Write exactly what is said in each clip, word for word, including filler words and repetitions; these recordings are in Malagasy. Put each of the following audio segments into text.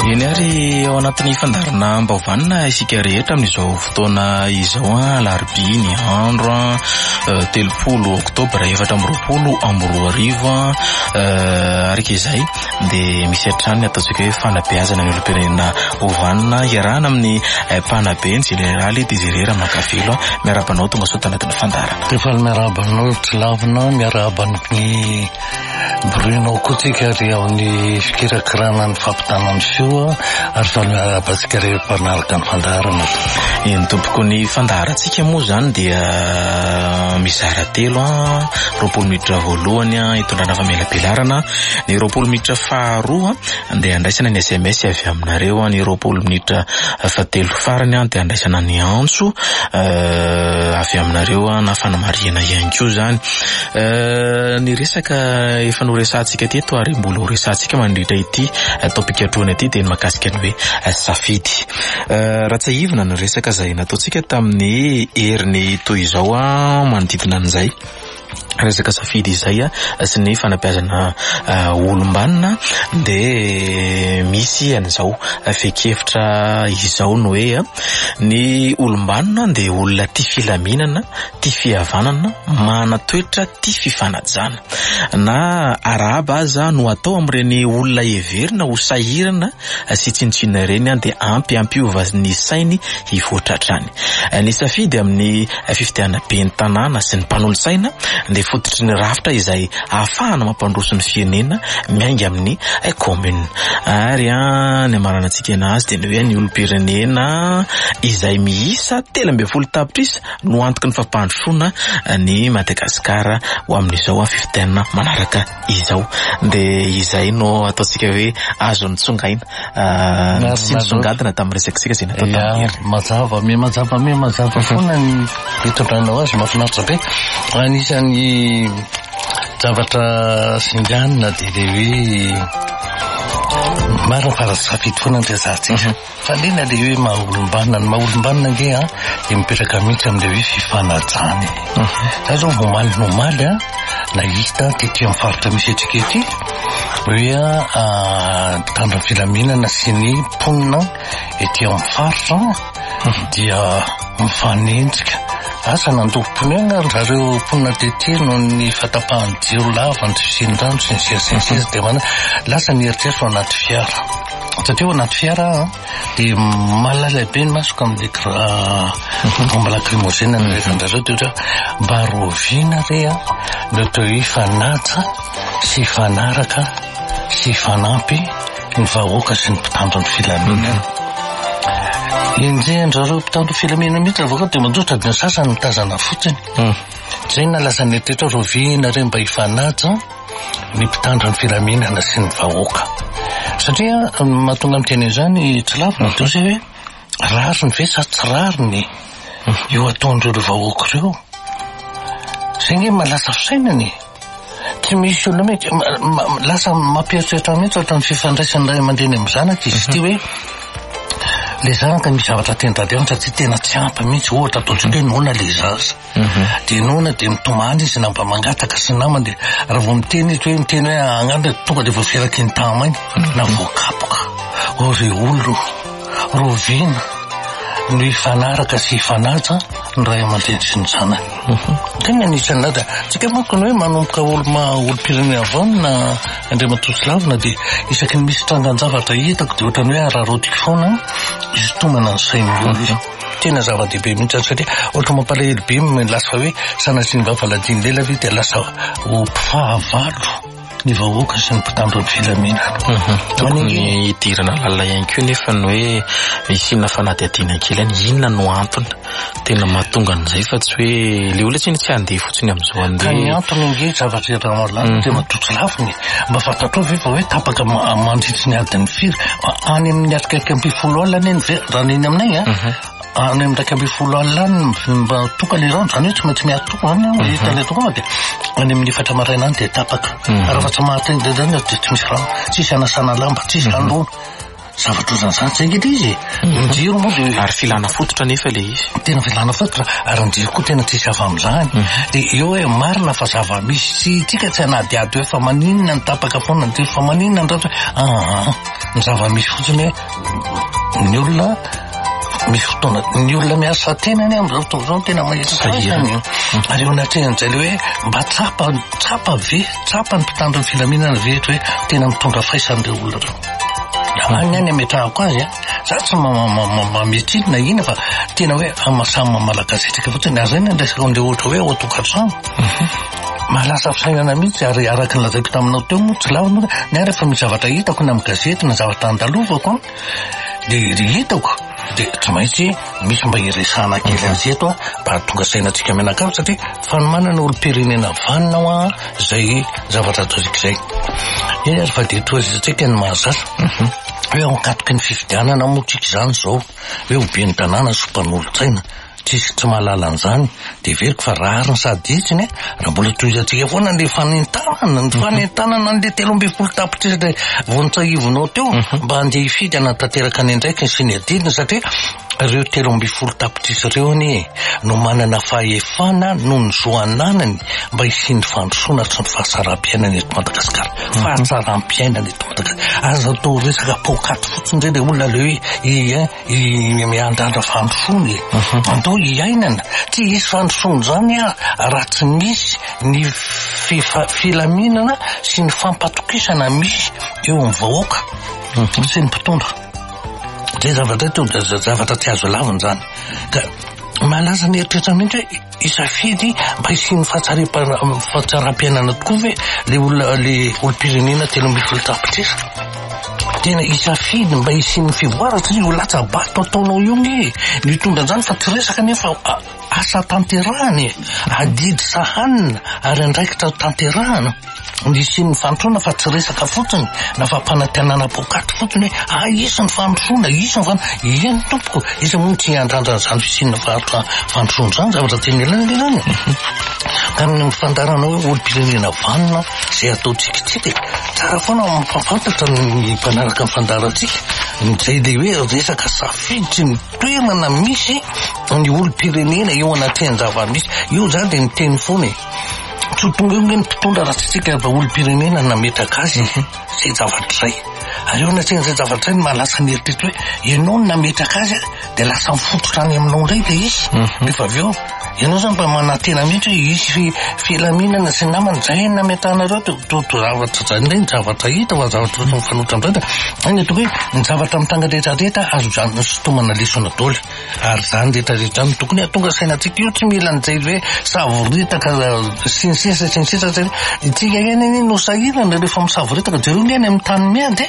Eny ary ao anatin'ny fandarana mbaovanina isika rehetra amin'izao fotoana izao a larobia ny andro a telopolo oktobra efatra amby roapolo amby roa arivo a araka izay dia misy hatrany ataontsika hoe fanabeazana ny olom-pirenena ovanina iarahana amin'ny mpanabe ny jeneraly Désiré Mankavelo miarabanao tonga sao tanatin'ny fandarana. Efa miarabanao Tsilavina miaraban'ny Bruno kotsika ary ao ny fikirakirana ny fampitana ny fio ary fa miarabantsika rehefa manaraka ny fandarana. Ny tompoko ny fandarantsika moa zany dia mizara telo a roapolo minitra voalohany a hitondrana famelabelarana, ny roapolo minitra faharoa dia andraisana ny S M S avy aminareo, ny roapolo minitra fahatelo farany a dia andraisana ny antso avy aminareo na fanamarihana ihany koa zany. Ny resaka efa noresantsika teto ary mbola horesantsika mandritra ity topika atroana ity dia ny mahakasika ny hoe safidy. Ratsaivina ny resaka izay nataontsika tamin'ny heriny toy izao a manodidina an'izay resaka safidy izay a sy ny fanabeazana olombanina dia misy an'izao fekefitra izao no hoe ny olombanina dia olona tia filaminana, tia fihavanana, mana toetra tia fifanajana na araba aza no atao amin'ireny olona heverina ho sahirana sy tsinontsinona ireny dia ampy ampiova ny sainy hivoatratrany. Ny safidy amin'ny fifitiana be ny tanàna sy ny mpanolo-saina dia fototry ny rafitra izay ahafahana mampandroso ny firenena miainga amin'ny commune. Ary a ny amaranantsika anazy dia ny hoe ny olom-pirenena izay miisa telo ambin'ny folo tapitrisa no antoky ny fampandrosoana ny Madagasikara ho amin'izao fifitiana manaraka izao. Dia izay no ataontsika hoe azo nitsongaina sy nitsongadina tamin'ny resakisika izay natao tamin'ny mazava me mazava me mazava foana ny hitondranao azy mahafinaritra be. Anisan'ny zavatra singanina dia le hoe maro farasafidy foana ny resantsika fa lena le hoe maha-olombanina. Ny maha-olombanina nge a dia mipetraka mihitsy amin'ilay hoe fifanajany. Za zao vomaly nomaly a nahita tety amin'ny faritra misy antsika ety hoe a tandrony filaminana sy ny mponina ety amin'ny faritra dia mifanenjika. Asa nandoko-pony any zareo mponina tety no ny fatapahany jiro lava ny fisindrano sy ny sesinsesy dia mana lasa nieritreritra ao anaty fiara. Satria ao anaty fiara dia malalay be ny masoko amin'ny bomba lacrymogène ny resan'izareo dia ohatra mba roviana re a le teo ifanaja sy fanaraka sy fanampy ny vahoaka sy ny mpitandro ny filaminana. Injay andrareo mpitandro filaminana mihitsy avoaka dia manjotra dia ny sasany mitazana fotsiny. Zay na lasa netrehitra roviana re mba ifanaja ny mpitandro ny filaminana sy ny vahoaka. Satria mahatonga amin'teny izany tsy lavina dia zay hoe rariny ve sa tsy rariny io ataon'ireo vahoaka ireo. Zay nge malasa fisainany. Tsy misy olona mety lasa mampieritreritra mihitsy ohatran'ny fifandraisany ray aman-dreny amin'ny zanaka izy ity hoe le zanaka misy zavatra teny-dady aminy satria tena tsy ampy mihitsy. Ohatra ataontsika hoe nona le zaza dia nona dia mitomany izy na mba mangataka sy namany dia raha vao miteny izy hoe miteny hoe agnandro tonga dia voaferaky ny tamany na voakapoka o re olo roviana no ifanaraka sy ifanaja ny ray aman-dreny sy ny zanany. Tena anisany nada tsika manko ny hoe manomboka olo-pirenena avany na Andriamatoa Tsilavina dia isaky ny misy trangan-javatra hitako dia ohatrany hoe ararotiky foana izy tomana ny sainy olo izy. Tena zava-dehibe mihitsy satria ohatra mampalahelo be lasa hoe sanatry ny vavaladiany lela ve dia lasa ho mpifahavalo ny vahoaka sy ny mpitandro ny filaminana. Tokony hidirana lalina ihany koa nefa ny hoe isina fanadihadiana kely any inona no antony tena mahatonga an'izay fa tsy hoe le olona tsy ny tsy handeha fotsiny amin'izao andeha. Ny antony nge zavatra eramalany dia matotsy laviny mba fantatrao ve fa hoe tapaka mandritry ny adiny firy any amin'ny atrikaiky amby folo alina eny ve raha neny aminay a any amin'ny raika amby folo alina mba toka le rano zany hoe tsy maintsy miatoka any hita le toka dia any amin'ny efatra maraina any dia tapaka raha fa tsy mahateny dia zany dia tsy misy rano tsisy anasana lamba tsisy rano zavatra ohatr'izany zany ngetra izy mijiro moa de ary filana fototra nefa le izy tena filana fototra ary mijiro koa tena tsisy avy amin'izany de eo hoe marina fa zava-misy sy tsika tsy anadiady hoe fa maninona ny tapaka foana de fa maninona ny ratra ah ny zava-misy fotsiny hoe ny olona misy fotoana ny olona miasa tenany amin'izao fotoana izao tena mahita izany ary eo anatrehan'izay le hoe mba tsapa tsapa ve tsapa ny mpitandro ny filaminana ve hoe tena mitondra faisan'ireo olona reo any any ametrahako azy a za tsy mametsidina ina fa tena hoe amasamy mamalagasitsika fotsiny ary zay ny andresaka an'le ohatra hoe ao atokantrano malasa fisainana mihitsy ary araky ny lazaiko taminao teo moa tsy lavina ny ary efa misy zavatra hitako ny amin'ny gazety na zavatra andalovako de hitako de tsy maintsy misy mba iresana kely azy eto a mba tonga sainantsika menakavo satria fanomanana olo-pirenena vaninao a zay zavatra ataontsika zay eny ary fa de toazatsika ny mahazatra hoe ao ankatoky ny fifidianana moatsika izany zao hoe oben'ny tanàna sopan'olo-tsaina tsisy tsy mahalala an'izany de veriko fa rariny sady itsiny raha mbola toizatsika foana le fanentanana ny fanentanana an'le telo amby folo tapitra le vonintsahivonao teo mba andeha hifidy anatanteraka ny andraiky ny sy ny adidiny satria ireo telo amby folo tapitrisa ireo anie no manana fahefana no ny zoananany mba hisiny fandrosoana sy ny fahasaram-piainana eto Madagasikara fahasaram-piainana eto Madagasikara aza atao resaka pokaty fotsiny zay le olona le hoe miandrandra fandrosony andao hiainana tsy hisy fandrosony zany a raha tsy misy ny filaminana sy ny fampatokisana misy eo amin'ny vahoaka sy ny mpitondra zay zavatra to zavatra tsy azo laviny zany ka malaza ny eritreritra mihitsy hoe isafidy mba hisiny fahasaram-piainana tokoa ve le olona le olo-pirenena telo amby folo tapitrisa tena isafidy mba hisiny fivoara satria ho latsa-bato ataonao io nge mitondra zany fa tsy resaka nefa asa tanterahany adidy sahanina ary andraikitra tanterahana ny siny fandrosoana fa tsy resaka fotsiny na fa mpanantenana pokaty fotsiny hoe ah isy ny fandrosoana isy ny fan eny tompoko isa moa tsy andrandrana zany fisina fandrosoana zany zavatra teny elana zany ka ny fandarana hoe olo-pirenena vanina zay ataotsikitsiky tsara foana mampafantatra ny mpanaraka ny fandarantsika zay le hoe resaka safidy ny toerana misy ny olo-pirenena eo anatrehan'ny zava-misy io zany de ny teny foana tsy tonga eo ny mpitondra raha tsy tsika olo-pirenena nametraka azy zay zavatra zay ary eo anatrehan'izay zavatra zay mahalasa ny eritreritra hoe ianao ny nametraka azy de lasa mifototra any aminao ndray le izy nefa avy eo ianao zany mba manantena mihitsy hoe isy filaminana sy namana zay nametanareo to zavatra zany ndray ny zavatra hita fa zavatra mifanotra am'zany any atoko hoe ny zavatra mitanga rehetrarehetra azo zany sotomana lesona dôly ary zany rehetrarehetra zany tokony atonga sainatsika io tsy mila n'izay hoe savoritaka sinsesa sinsesa zay itsika eny no sahirana rehefa misavoritaka jereo ny eny amin'ny tany miady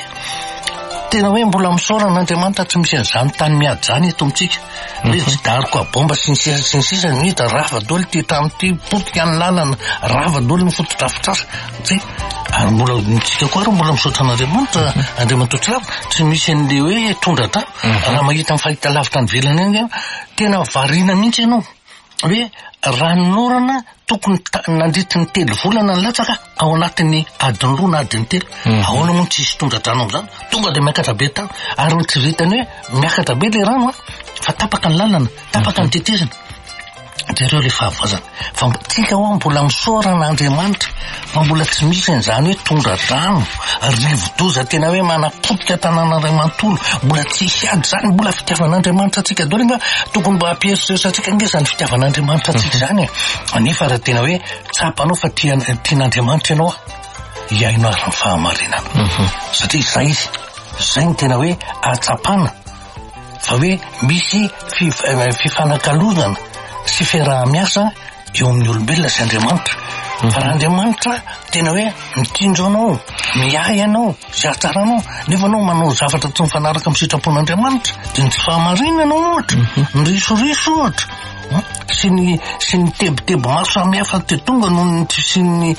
tena hoe mbola misaoran'Andriamanitra tsy misy an'izany tany miady zany eto amintsika hoe tsy dariko abomba sinsesa sinsesa ny hita rava-doly ty trano ty potika ny lalana rava-doly ny fotodrafitrasa zay ary mbola nitsika koa ary mbola misaotra an'Andriamanitra Andriamanitra tsy lava tsy misy an'le hoe tondrata raha mahita ny fahita lavitra ny velany eny tena variana mihitsy ianao hoe ranorana tokony nandritra ny telo volana ny latsaka ao anatin'ny adiny roa na adiny telo ahoana moa tsisy tondradrano am'izany tonga de miakatra be tany ary ny tsy vitany hoe miakatra be le rano a fa tapaka ny lalana tapaka ny tetezana de reo le fahavazana fa tsika ho mbola misaoran'Andriamanitra fa mbola tsy misy an'izany hoe tondradrano rivo-doza tena hoe manapotika tanàna mantolo mbola tsy hiady zany mbola fitiavan'Andriamanitra tsika dôly nga tokony mba hampieritreritra nge zany fitiavan'Andriamanitra tsika zany anefa raha tena hoe tsapanao fa tian'Andriamanitra ianao iainao ary ny fahamarinana satria zay izy zay ny tena hoe atsapana fa hoe misy fifanakalozana sy fiaraha-miasa eo amin'ny olombelona sy Andriamanitra fa raha Andriamanitra tena hoe mitindro anao miay anao sy atsaranao nefa anao manao zavatra tsy mifanaraka amin'ny sitrapon'Andriamanitra de ny tsy fahamarinana ohatra ny risoriso ohatra sy ny sy ny tebotebo maro samihafa te tonga noho sy ny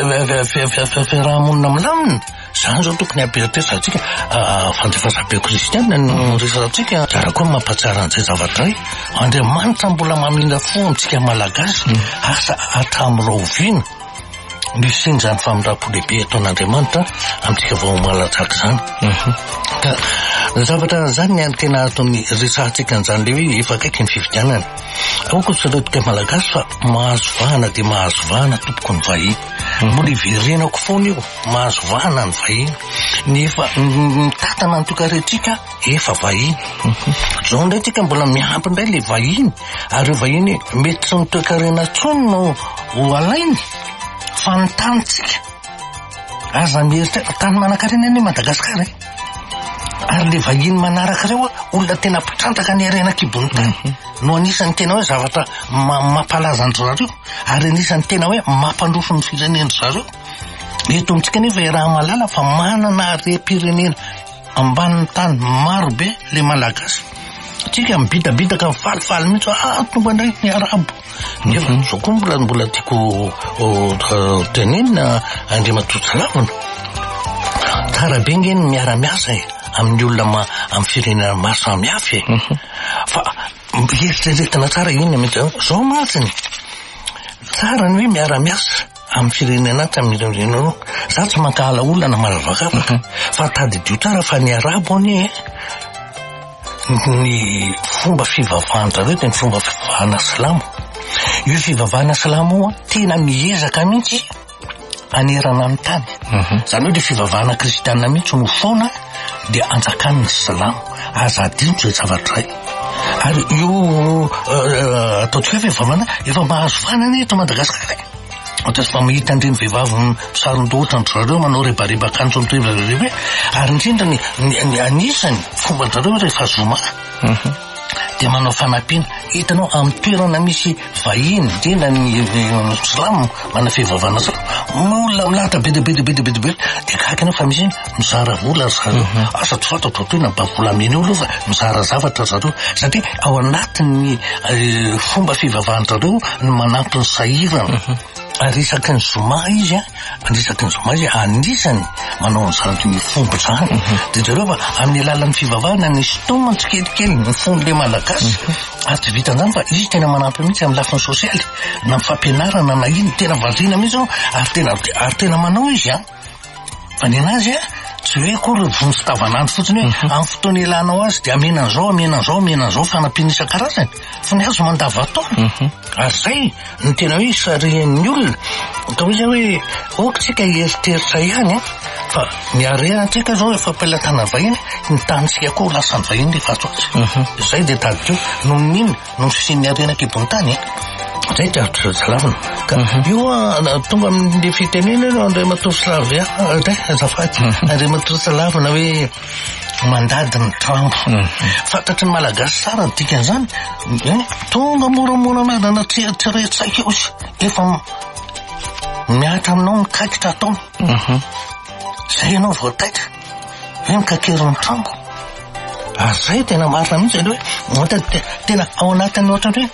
fiarahamonina milamina zany zao tokony ampieritreritra atsika fandefasam-peo kristiana no resatsika tsara koa mampatsara an'izay zavatra ray Andriamanitra mbola mamindra fo antsika malagasy asa hatramin'irao oviana misy iny zany famindram-po lehibe ataon'Andriamanitra amintsika vao malatsaka zany ka zavatra zany ny tena ataony resahantsika an'izany le hoe efa akaiky ny fifidianana. Aoko tsarotika malagasy fa mahazo vahana dia mahazo vahana tompoko ny vahiny. Mbola iverenako foana io, mahazo vahana ny vahiny. Nefa mitantana ny tokarentsika efa vahiny. Zao indray tsika mbola miampy indray le vahiny, ary vahiny mety tsy mitoekarena tsony no ho alainy fa ny tanitsika. Aza mieritra tany manankarena any Madagasikara e. Ary le vahiny manaraka reo olona tena mpitrantaka ny arenan-kibon'ny tany no anisan'ny tena hoe zavatra mampalaza andry zareo, ary anisan'ny tena hoe mampandrofo ny fireneny zareo. Eto amintsika nefa raha malala fa manana harem-pirenena ambanin'ny tany maro be le malagasy. Tsika mibidabidaka mifalifaly mihitsy ah tonga indray ny arabo. Nefa zao koa mbola mbola tiako tenenina Andriamatoa Salavana. Tsara be nge ny miara-miasa e amin'ny olona ma amin'ny firenena maro samihafa e. Fa eritreretina tsara iny mety zao masiny. Tsara ny hoe miara-miasa amin'ny firenena tsy amin'ny firenena. Za tsy mankahala olona na maravaka afaka. Fa tadidio tsara fa ny arabo anie ny fomba fivavahan-jareo dia ny fomba fivavahana silamo. Io fivavahana silamo tena miezaka mihitsy anerana amin'ny tany. Zany hoe le fivavahana kristianina mihitsy no foana dia anjakany ny silamo. Aza adino zay zavatra ray. Ary io ataontsika hoe fivavahana efa mahazo vahana eto Madagasikara. Ohatra fa mahita andreny vehivavy misaron-dohatra andry zareo manao rebareba-kanjo mirebarebe, ary indrindra ny anisany fomban-jareo rehefa zoma dia manao fanampiana. Hitanao amin'ny toerana misy vahiny indrindra ny silamo mana fivavahana zao, olona milahatra be dia be dia be dia be dia be dia kakana fa misy mizara vola zareo. Asa tsy fantatro toy na bavolamena olo fa mizara zavatra zareo, satria ao anatin'ny fomba fivavahan-jareo ny manampy ny sahirana. Ary isaky ny zoma izy a, isaky ny zoma izy anisany manao an'izany ny fomba izany. Dia zareo fa amin'ny alalan'ny fivavahana ny fotoana tsikelikely ny fon'le malagasy. Ary tsy vitan'izany fa izy tena manampy mihitsy amin'ny lafiny sosialy, na amin'ny fampianarana na iny tena variana mihitsy ary tena ary tena manao izy a. Fa ny anazy a tsy hoe koa vony fitavanandro fotsiny hoe amin'ny fotoana ilanao azy dia amena an'izao amena an'izao amena an'izao fanampiana isan-karazany, fa ny azo mandava-taona. Ary zay ny tena hoe sarian'ny olona. Ka hoe zay hoe ohatsika heritreritra ihany a, fa ny arenantsika zao efa ampelatana vahiny, ny tanitsika koa lasa ny vahiny rehefa atso azy. Zay dia tadideo noho n'inona noho fisian'ny arenan-kibon'ny tany a. Zay Andriamatoa Salavana. Ka io tonga amin'ny fitenenana Andriamatoa Salavana day azafady Andriamatoa Salavana hoe mandady ny trano. Fantatry ny malagasy tsara ny dikan'izany. Tonga moramora madana tsiretsaika io izy efa miatra aminao mikakitra ataony. Zay ianao voataitra hoe mikakeriny trano. Ary zay tena marina mihitsy hoe tena ao anatin'ny ohatra hoe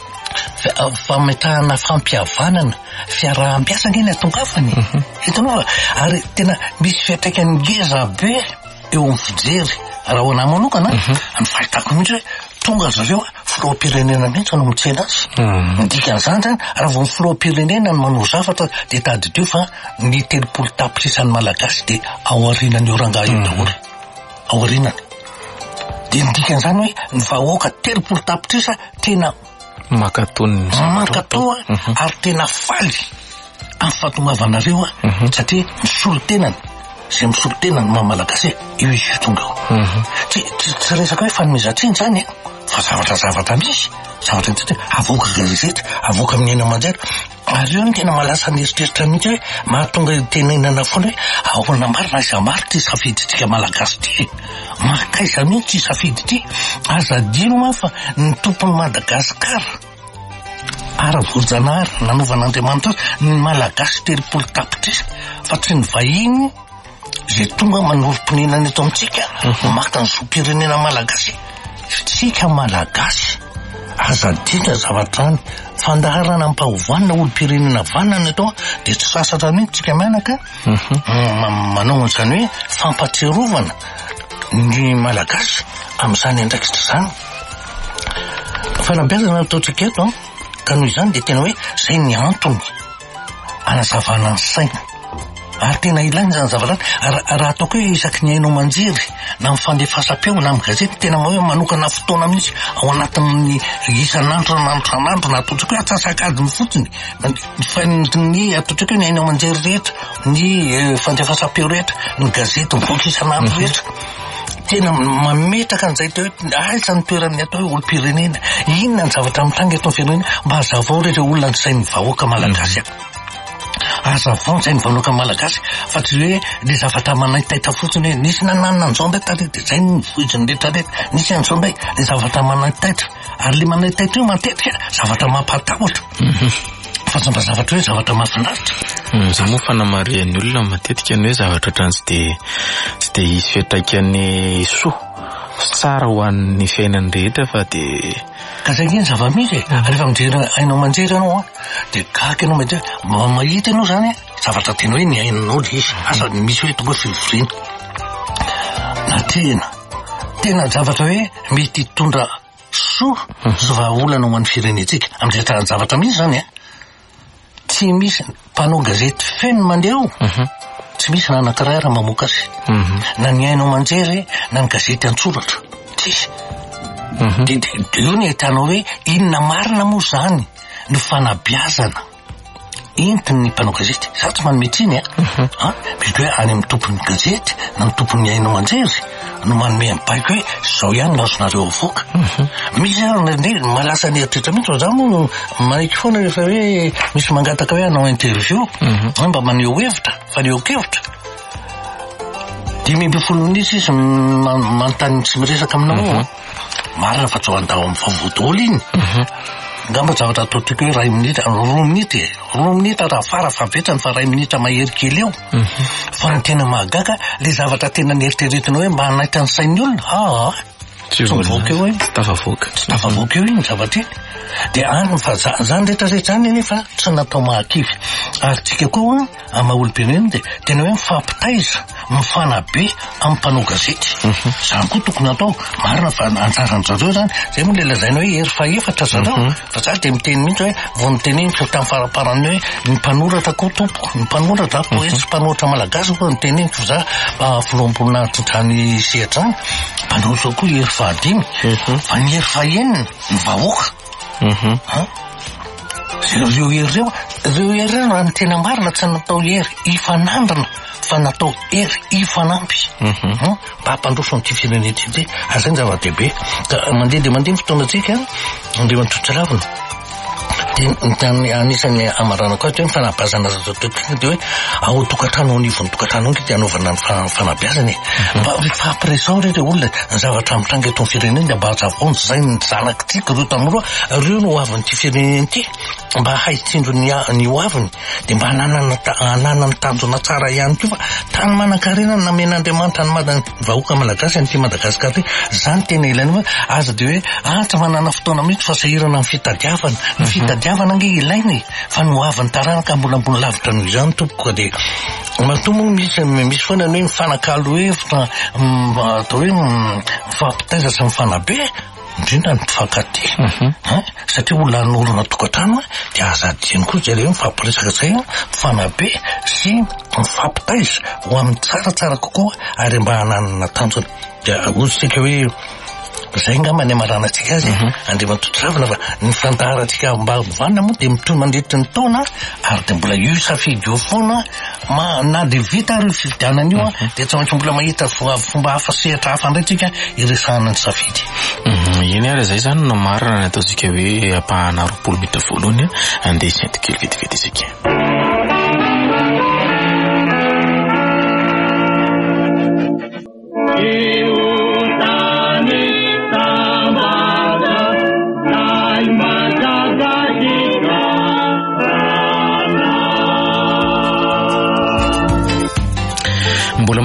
fametahana fampihavanana fiaraha-miasa nge ny atongafany. Hitanao ary tena misy fiantraikany ngeza be eo amin'ny fijery. Raha ho anahy manokana ny fahitako mihitsy hoe tonga zareo filoham-pirenena mihitsy no mitsena azy. Dikan'izany zany raha vao ny filoham-pirenena no manao zavatra dia tadidio fa ny telopolo tapitrisan'ny malagasy dia ao aorianany oranga io daholo. Ao aorianany. Dia ny dikan'izany hoe ny vahoaka telopolo tapitrisa tena makatony makatoa ary tena faly amin'ny fahatongavanareo a, satria misolo tenany zay misolo tenany mamalagasy io izy tonga ao. Tsy resaka hoe fanomezan-tsiny zany fa zavatra zavatra misy zavatra tsy avoaka gazety avoaka amin'ny eny aman-jara. Ary io no tena malasa ny eritreritra mihitsy hoe mahatonga tenenana foana hoe ahoana marina iza maro ty safiditsika malagasy ty, makaiza mihitsy ty safidy ty. Aza adino ma fa ny tompony Madagasikara ara-voajanahary nanovan'Andriamanitra ny malagasy telopolo tapitrisa, fa tsy ny vahiny zay tonga manorom-ponenana eto amintsika maka ny zoam-pirenena malagasy. Tsika malagasy aza adina zavatra ny fandaharana ampahovana olo-pirenena vanana eto dia tsy sasatra mihitsy tsika mianaka manao an'izany hoe fampatsiarovana ny malagasy amin'izany andraikitra izany. Fanabeazana ataontsika eto ka noho izany dia tena hoe zay ny antony anazavana ny saina ary tena ilainy zany zavatra raha ataoko hoe isaky ny hainao manjery na mifandefasam-peo na amin'ny gazety tena hoe manokana fotoana mihitsy ao anatin'ny isan'andro nanandro na ataotsika hoe atsasakadiny fotsiny ny ataotsika hoe ny hainao manjery rehetra ny fandefasam-peo rehetra ny gazety mivoaka isan'andro rehetra tena mametraka an'izay teo hoe aiza ny toerany atao hoe olo-pirenena inona ny zavatra mitanga eto amin'ny firenena mba hazavao rehetra olona sain'ny vahoaka malagasy hazavao ny sain'ny vahoaka malagasy fa tsy hoe le zavatra manaitaita fotsiny hoe nisy nananina an'izao ndray tare dia zay ny vohiziny rehetra rehetra nisy an'izao ndray le zavatra manaitaitra ary le manaitaitra io matetika zavatra mampatahotra fa tsy mba zavatra hoe zavatra mahafinaritra. Zay moa fanamarian'ny olona matetika ny hoe zavatra ohatrany tsy de tsy de hisy fiantraikany soa tsara ho an'ny fiainany rehetra fa de ka zay iny zava-misy rehefa mijery hainao manjery ianao de gaga ianao manjery mahita ianao zany zavatra tena hoe ny ainanao le izy asa misy hoe tonga fivoriana na tena tena zavatra hoe mety hitondra soa sy vahaolana ho an'ny firenentsika amin'izay tarany zavatra misy zany tsy misy mpanao gazety feno mandeha tsy misy na anankiray raha mamoaka azy na ny hainao manjery na ny gazety antsoratra tsisy de io ny ahitanao hoe inona marina moa zany ny fanabeazana entiny ny mpanao gazety za tsy manome tsiny a mety hoe any amin'ny tompon'ny gazety na ny tompon'ny hainao manjery no manome mibaiko hoe zao ihany lazonareo avoaka misy nde malasa ny eritrretra mihitsy za moa manaiky foana rehefa hoe misy mangataka hoe anao interview mba maneho hevitra fa neho kevitra dimy amby folo minitra izy manontany tsy miresaka aminao marina fa tsy ho andao amin'ny vavodoly iny ngamba zavatra ataotsika hoe ray minitra roa minitra roa minitra raha fara fa vetrany fa ray minitra mahery kely eo fa ny tena mahagaga le zavatra tena nieritreretinao hoe mba hanaitra ny sain'ny olona a tsy mivoaka eo tsy tafavoaka tsy tafavoaka eo iny zavatra iny de any fa zany rehetrarehetra zany nefa tsy natao mahakivy ary tsika koa amaha-olo-pirenena de tena hoe mifampitaiza mifanabe amin'ny mpanao gazety zany koa tokony atao marina fa anjaran'ny zareo zany zay moa le lazaina hoe hery faefatra zareo fa za de miteny mihitsy hoe vao niteny tamin'ny faraparany hoe ny mpanoratra koa tompo ny mpanoratra poety sy mpanoratra malagasy koa niteny fa za filoam-boninahitra trany sehatra zany mpanoratra koa hery fahadimy fa ny hery fahenina ny vahoaka reo hery reo reo hery reo raha ny tena marina tsy natao hery ifanandrana fa natao hery ifanampy mba hampandroso an'ity firenena ity azay ny zava-dehibe ka mandeha de mandeha ny fotoanatsika andeha mantrotry lavina de anisany amarana koa hoe fanabazana zazatotoina de hoe ao tokantrano anivon'ny tokantrano onky de anaovana ny fanabeazany mba rehefa pression rehetra olona ny zavatra mitranga eto amin'ny firenena de mba hazavao zay ny zanakitsika reo tamin'ireo reo no hoavin'ity firenena ity mba haitsindro ny hoaviny de mba hanana ny tanjona tsara ihany koa fa tany manan-karena namen'Andriamanitra ny madany vahoaka malagasy an'ity Madagasikara ty zany tena ilainy hoe aza de hoe ah tsy manana fotoana mihitsy fa sahirana ny fitadiavana ny fitadiavana nge ilainy fa no hoavin'ny taranaka mbolambony lavitra noho izany tompoko de matombo misy misy foana hoe mifanakalo hevitra atao hoe mifampitaiza sy mifanabe indrindra ny mpifankaty satria olona n'olona tokantrano de azadiny koa zareo mifampiresaka zay mifanabe sy mifampitaiza ho amin'ny tsaratsara kokoa ary mba hananana tanjona de ozytsika hoe zay ngamba ny amaranantsika azy andrema totravina fa ny fandaharantsika mba vanina moa de mitony mandritry ny taona ary de mbola io safidy io foana ma na de vita ary fividianana io de tsy maintsy mbola mahita fomba hafa sehatra hafa ndray tsika iresahana ny safidy iny ary zay zany no marina ny ataotsika hoe apahana roapolo mitra voalohany andeha isety kely vetivety isika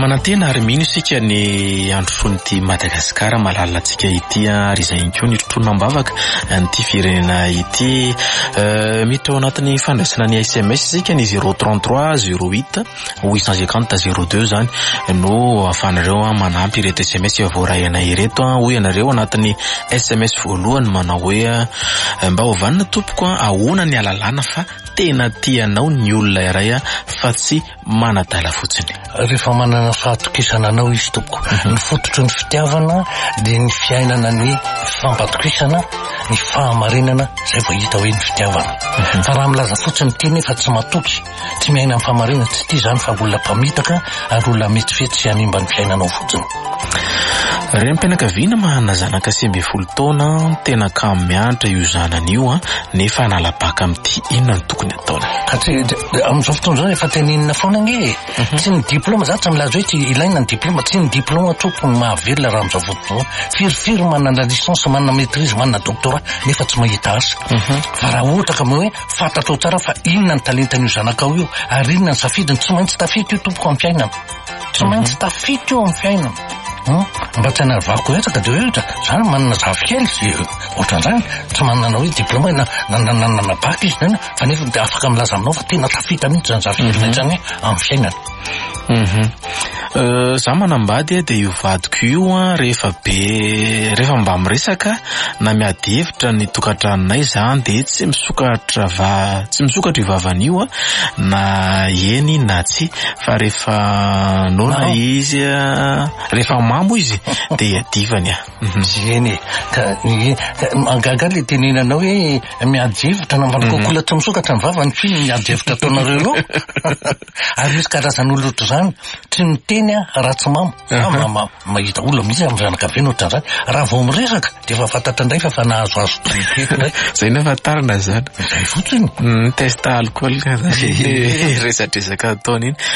manantena ary mino isika ny androfony Madagasikara malalina antsika ity ary izay inko ny tontolom-bavaka an'ity firenena ity. Mito ao anatin'ny fandraisana ny S M S isika ny zéro trente-trois zéro huit huit cent cinquante zéro deux zany no afanareo manampy ireto S M S voarayana ireto hoy ianareo anatin'ny S M S voalohany manao hoe mba hovanina tompoko ahoana ny alalana fa tena tianao ny olona iray fa tsy manadala fotsiny. Rehefa manana fahatokisana anao izy tompoko, ny fototry ny fitiavana dia ny fiainana ny fampatokisana, ny fahamarinana izay vao hita hoe ny fitiavana. Fa raha milaza fotsiny ity nefa tsy matoky, tsy miaina amin'ny fahamarinana, tsy ity zany fa olona mpamitaka ary olona metsifetsy sy hanimba ny fiainanao fotsiny. Renim-pianakaviana mahana zanaka sivy folo taona tena kamo mianatra io zanany io nefa analabaka amin'ity inona ny tokony ataony. Amin'izao fotoana izao efa teninina foana nge tsy ny diplôma zany tsy milaza hoe tsy ilaina ny diplôma, tsy ny diplôma tokony mahavelona raha amin'izao fotoana. Firifiry manana licence, manana maîtrise, manana doctorat nefa tsy mahita asa. Fa raha ohatra ka hoe fantatrao tsara fa inona ny talentan'io zanakao io ary inona ny safidiny, tsy maintsy tafity io tompoko amin'ny fiainana. Tsy maintsy tafity io amin'ny fiainana. Mba tsy hanarvako etsaka dia ohatra zany manana zafikely sy ohatran'izany tsy manana hoe diplôma nanana baky izy nena fa nefa dia afaka milaza aminao fa tena tafita mihitsy zany zafikely zany amin'ny fiainana. Za manambady dia io vadiko io rehefa be rehefa mba miresaka na miady hevitra ny tokantranonay zany dia tsy misokatra va tsy misokatra io vavan'io na eny na tsy fa rehefa nona izy rehefa mambo izy dia adivany. Eny magaga le teninanao hoe miady hevitra nambany kokola tsy misokatra ny vavany fi miady hevitra ataonareo no ary misy karazan'olo ohatr' zany tsy miteny raha tsy mamo. Mahita olona mihitsy amin'ny fianakaviana ohatran'izany raha vao miresaka dia efa fantatra indray fa fa nahazo azo toritety indray. Zay no afantarana zany. Zay fotsiny. Test alcool resatresaka ataony iny.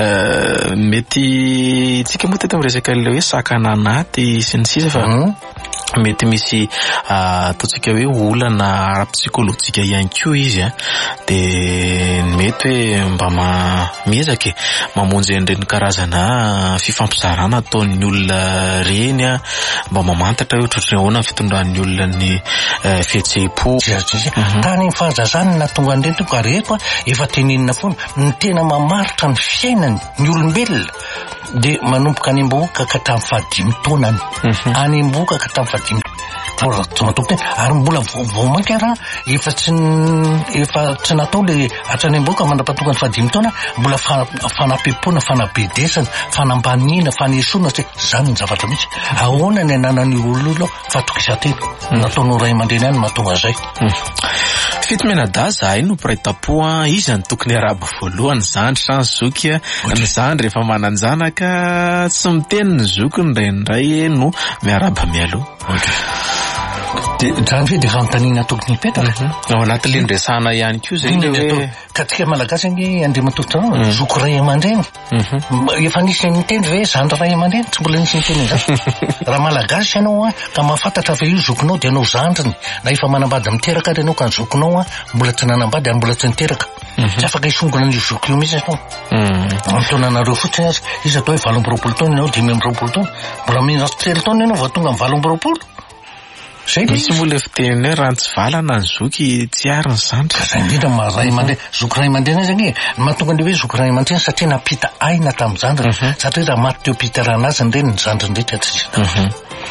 Mety tsika moa teto miresaka ilay hoe sakana anaty sy ny sisa fa mety misy ataontsika hoe olana ara-psikolojika ihany koa izy dia mety hoe mba miezaka mamonjy ireny karazana fifampizarana ataon'ny olona reny mba mamantatra hoe ohatrany ahoana ny fitondran'ny olona ny fihetseham-po. Tany fahazazany na tonga an'ireny tonga rehetra efa teninina foana ny tena mamaritra ny fiainany ny olombelona dia manomboka any am-boaka ka hatramin'ny fahadimy taonany. Any am-boaka ka hatramin'ny fahadimy taona tsy matoky ary mbola vao mainka raha efa tsy efa tsy natao le hatrany am-boaka mandrapatonga ny fahadimy taona mbola fanampepoana, fanabedesana, fanambanina, fanesoana sy zany ny zavatra mihitsy. Ahoana ny ananan'ny olona fatokisantena nataonao ray aman-dreny any mahatonga zay. Fito menada zahay no mpiray-tam-po izy ny tokony araba voalohany zandry sa ny zoky ny zandry rehefa mananjanaka tsy miteny ny zoky ny raindray no miaraba mialoha. Zany hoe dia fanontaniana tokony hipetraka ao anatin'ilay ndresana ihany koa zay hoe ka tsika malagasy ange andriamatotra zoky ray aman-dreny efa nisy miteny ve zandry ray aman-dreny tsy mbola nisy miteny zany. Raha malagasy ianao ka mahafantatra fa io zokinao dia anao zandriny na efa manambady miteraka ary ianao ka ny zokinao mbola tsy nanambady ary mbola tsy niteraka tsy afaka hisongona ny zoky io mihitsy ianao. Amin'ny taonanareo fotsiny azy izy atao hoe valo amby roapolo taona ianao dimy amby roapolo taona mbola mihina telo taona ianao vao tonga amin'ny valo amby roapolo. Misy mbola fiteniny hoe raha tsy valana ny zoky tsy ary ny zandry. Zay indrindra maray aman-dreny zoky ray aman-dreny zany ny mahatonga an'ilay hoe zoky ray aman-dreny satria nampita aina tamin'ny zandriny satria raha maty teo piterana azy ireny ny zandriny rehetra tsy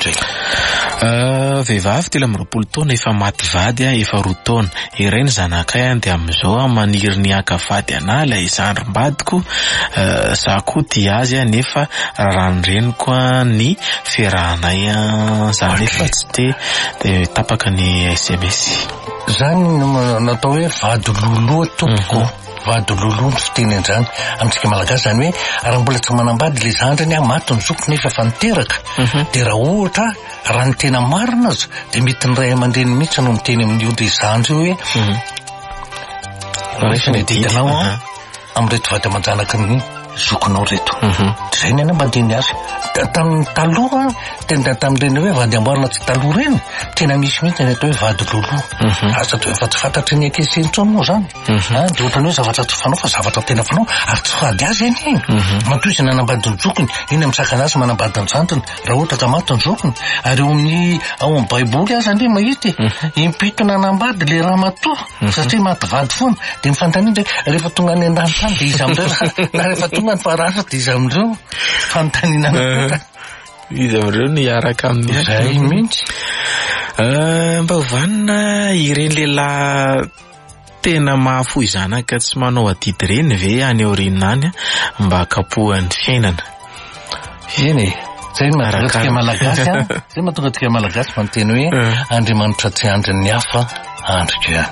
vehivavy telo amby roapolo taona efa maty vady efa roa taona ireny zanakay dia amin'izao maniry ny aka vady ana ilay zandrim-badiko za koa tia azy nefa raha ny reniko ny fiarahanay zany efa tsy te dia tapaka ny S M S. Zany natao hoe vady loloa tompoko vady loloa ny fiteneny zany amintsika malagasy zany hoe raha mbola tsy manambady le zandriny maty ny zoky nefa efa niteraka dia raha ohatra raha ny tena marina azy dia mety ny ray aman-dreny mihitsy no miteny amin'io dia zandry io hoe rehefa ny didinao amin'irety vady aman-janaka ny zokonao reto. Zay ny ana mba diny azy. Tamin'ny taloha tena tamin'ireny hoe vady amboarina tsy taloha reny tena misy mihitsy ny atao hoe vady lolo. Asa to efa tsy fantatry ny ankesiny intsony moa zany. Ah, de ohatrany hoe zavatra tsy fanao fa zavatra tena fanao ary tsy fady azy eny. Matoy izy nanambady ny zokony, iny amin'ny sakana azy manambady ny zantony raha ohatra ka maty ny zokony. Ary eo amin'ny ao amin'ny baiboly azy andre mahity impito nanambady le raha matoa satria maty vady foana de mifantanindra rehefa tonga any an-danitany de izy amindreo na rehefa tonga ny farasa de izy amindreo fantaninana izy amindreo ny araka amin'ny zay mihitsy. Mba hovanina ireny lehilahy tena mahafohy zanaka tsy manao adidy reny ve any aorianany mba kapohan'ny fiainana. Eny zay mahatonga tika malagasy a zay mahatonga tika malagasy manteny hoe Andriamanitra tsy andrin'ny hafa andrika.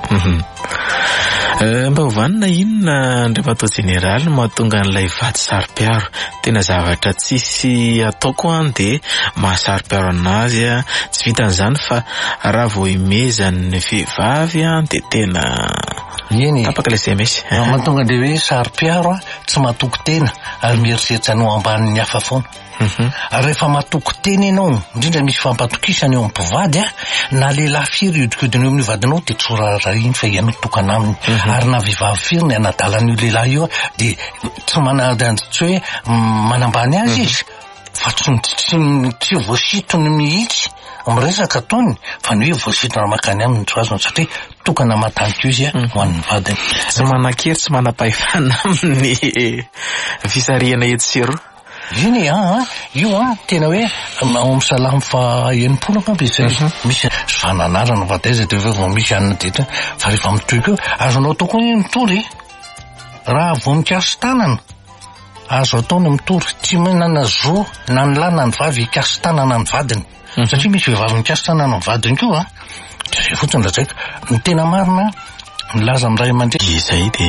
Mba hovanina inona Andriamanitra Jeneraly mahatonga an'ilay vady saro-piaro tena zavatra tsisy ataoko an de mahasaro-piaro anazy a tsy vitan'izany fa raha vao imezan'ny vehivavy a de tena eny tapaka le S M S. Mahatonga le hoe saro-piaro tsy matoko tena ary mieritreritra anao ambanin'ny hafa foana. Rehefa matoko tena ianao indrindra misy fampatokisana eo amin'ny mpivady a na lehilahy firy iodikodina eo amin'ny vadinao de tsy rarahiny fa ianao tokana aminy. Ary na vehivavy firy ny anadalan'io lehilahy io de tsy manadatsy hoe manambany azy izy fa tsy tsy voasitony mihitsy miresaka ataony fa ny hoe voasitona makany aminy tsy azony satria tokana mataniko izy a ho an'ny vadiny. Tsy manan-kery tsy manam-pahefana amin'ny fisarihana eto sy eroa. Iny a io a tena hoe ao amin'ny salamy fa enimpolo angamba izy misy fananarana vadaiza de hoe vao misy anina dita fa rehefa mitoy azonao atao koa ny mitory raha voninkazo tanana azo ataony mitory tsy manana zo na ny lahy na ny vavy ikasy tanana ny vadiny satria misy vehivavy mikasy tanana ny vadiny koa a zay fotsiny razaika ny tena marina milaza amin'ny ray aman-dreny izay de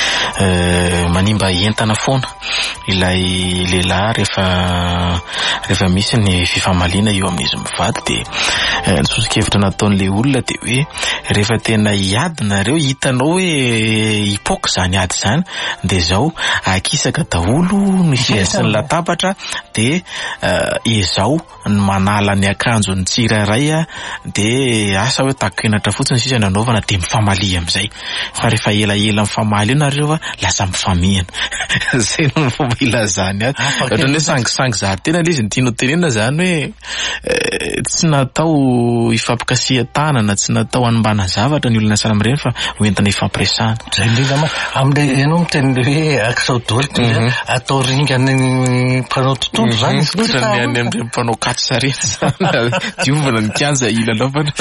manimba entana foana ilay lehilahy rehefa rehefa misy ny fifamaliana eo amin'izy mivady de ny sosokevitra nataon'le olona de hoe rehefa tena hiadinareo hitanao hoe hipoka zany ady zany de zao akisaka daholo ny fiasan'ny latabatra de ezao ny manala ny akanjo ny tsirairay a de asa hoe takenatra fotsiny sisa ny anaovana de mifamalia am'izay fa rehefa elaela mifamaly io nareo a lasa mifamihana zay no fomba ilazany azy ohatrany hoe sangisangy zary tena le izy ny tianao tenena zany hoe tsy natao ifampikasiha tanana tsy natao hanimbana zavatra ny olona sana amin'ireny fa hoentina ifampiresahana zay indrindra ma amin'le ianao miteny hoe akisao doly atao ringany mpanao tontolo zany ohatrany any amin'ireny mpanao katy sarety zany diovana ny kianja ila laovana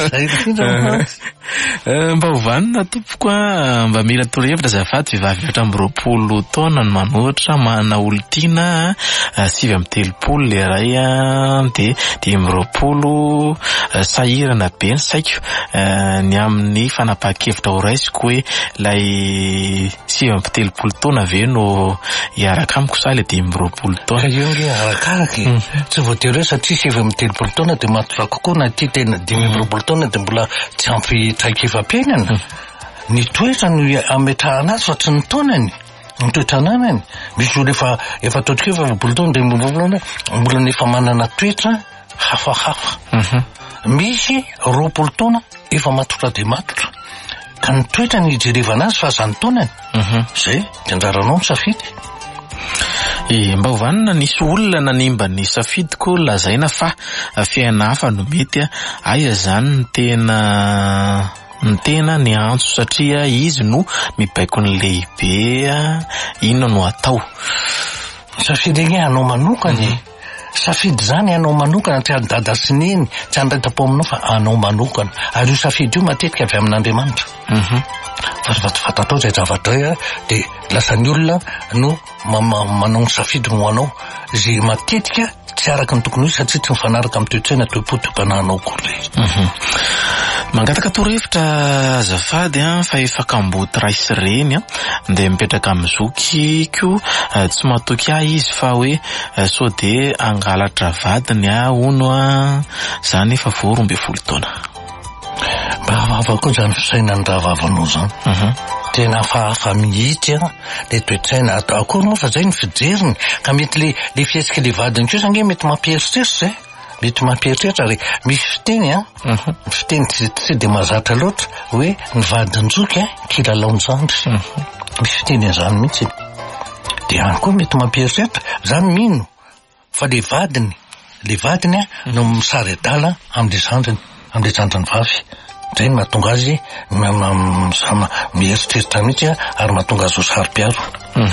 mba hovanina tompoko a mba mila torohevitra zafady vehivavy efatra amby roapolo taona no manohitra mana olon-tiana sivy amby telopolo le ray a de dimy amby roapolo sahirana be ny saiko ny amin'ny fanapahan-kevitra ho raisiko hoe lay sivy amby telopolo taona ve no hiaraka amiko sa le dimy amby roapolo taona io nge arakaraky tsy voatery hoe satria sivy amby telopolo taona de matora kokoa na ty tena dimy amby roapolo taona de mbola tsy ampy traika efam-piainana ny toetra no ametrahana azy fa tsy ny taonany ny toetrananany misy olo efa efa totrika efa roapolo taona de mbola nefa manana toetra hafahafa misy roapolo taona efa matotra de matotra ka ny toetra ny ijerevana azy fa zany taonany zay de anjaranao misafidy. E mba hovanina nisy olona nanimba ny safidiko lazaina fa fiaina hafa no mety a aiza zany ny tena ny tena ny antso satria izy no mibaiko ny lehibe a inona no atao safidy iny anao manokany safidy zany anao manokana tsy adada sy neny tsy andratapo aminao fa anao manokana ary io safidy io matetika avy amin'Andriamanitra fa tsy fantatao zay zavatra de lasa ny olona no manao ny safidy ho anao zay matetika tsy araka ny tokony hoe satria tsy mifanaraka amin'ny toe-tsaina toe-po-toe-panahinao koa mangataka torohevitra azafady a fa efa kamboty raisy reny a de mipetraka amin'ny zoky ko tsy matoky ahy izy fa hoe so de angalatra vadiny a ono a zany efa voa roa amby folo taona mba havava koa zany fisainany raha vavanao zany. Tena fahafa mihitsy a le toetraina atao akory moa fa zay ny fijeriny ka mety le le fihetsiky le vadiny kosa nge mety mampieritreritra zay mety mampieritreritra ary misy fiteny a fiteny tsy de mazatra loatra hoe ny vadin-joky a kilalaon-jandry misy fiteny an'izany mihitsy de any koa mety mampieritreritra zany mino fa le vadiny le vadiny a no misary adala am'le zandriny am'le zandriny vavy zay ny mahatonga azy mieritreritra mihitsy ary mahatonga azy ho sary-piaro.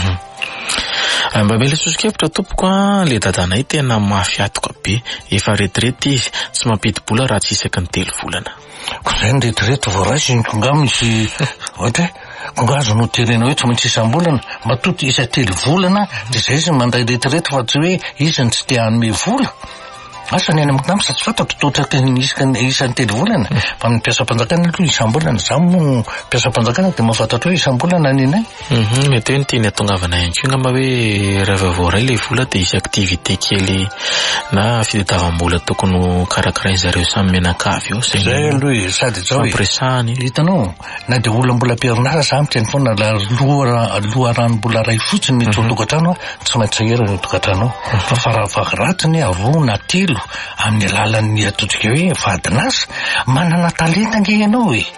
Mba mila sosokevitra tompoko a le dadanay tena mafy atoka be efa retirety izy tsy mampidi-bola raha tsy isaky ny telo volana. Ko zay ny retirety vao raisy konga misy ohatra konga azo no terena hoe tsy maintsy isam-bolana matoto isa telo volana de zay izy mandray retirety fa tsy hoe izy ny tsy te hanome vola. Asa ny any amin'namy sa tsy fantatro totra isan'ny telo volana fa amin'ny mpiasa-panjakana aloha isam-bolana za mo mpiasa-panjakana de mahafantatro hoe isam-bolana ninay. Mety hoe ny teny atongavanay ihany koa ngamba hoe rehefa voaray le vola de isy activité kely na fitadiavam-bola tokony karakarain zareo samy menakavy eo zay aloha sady zao presany hitanao na de olona mbola mpiarinasa za miteny foana la loha ranombola ray fotsiny mety ho tokantrano tsy maintsy sahirana ho tokantrano fa faravagratiny roa na telo amin'ny alalan'ny atotsika hoe vadinasa manana talenta nge ianao e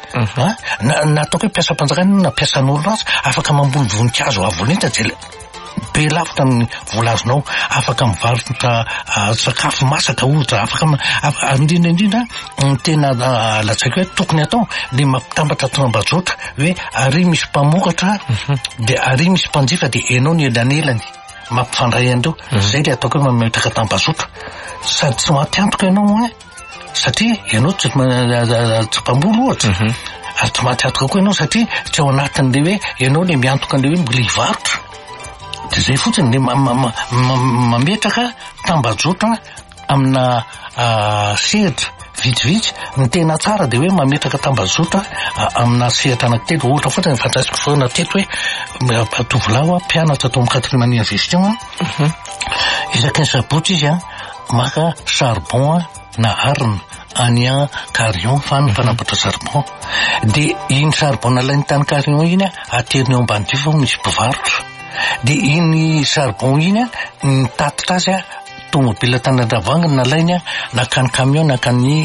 na ataoko hoe mpiasa-panjakana na mpiasan'olona azy afaka mambony voninkazo avolenta jela be lavitra ny vola azonao afaka mivarotra sakafo masaka ohatra afaka indrindra indrindra tena latsaiko hoe tokony atao le mampitambatra tambazota hoe ary misy mpamokatra de ary misy mpanjifa de enao ny elanelany mampifandray andreo zay le ataoko hoe mametaka tambazota sady tsy mahatiantoka ianao e satria ianao tsy mpamolo ohatra ary tsy mahatiantoka koa ianao satria tsy ao anatin'le hoe ianao le miantoka an'le hoe mbola hivarotra de zay fotsiny le mametraka tambazota amina sehatra vitsivitsy ny tena tsara de hoe mametraka tambazota amina sehatra anankitelo ohatra fotsiny fantasiko foana teto hoe tovolahy mpianatra atao amin'ny quatrième gestion isaky ny sabotsy izy a maka charbon na arina any a Carion fa ny mpanamboatra charbon de iny charbon nalainy tany Carion iny ateriny eo ambany tifo misy mpivarotra de iny charbon iny nitatitra azy a tomobila tany Andravanginy nalainy a nakany camion nakany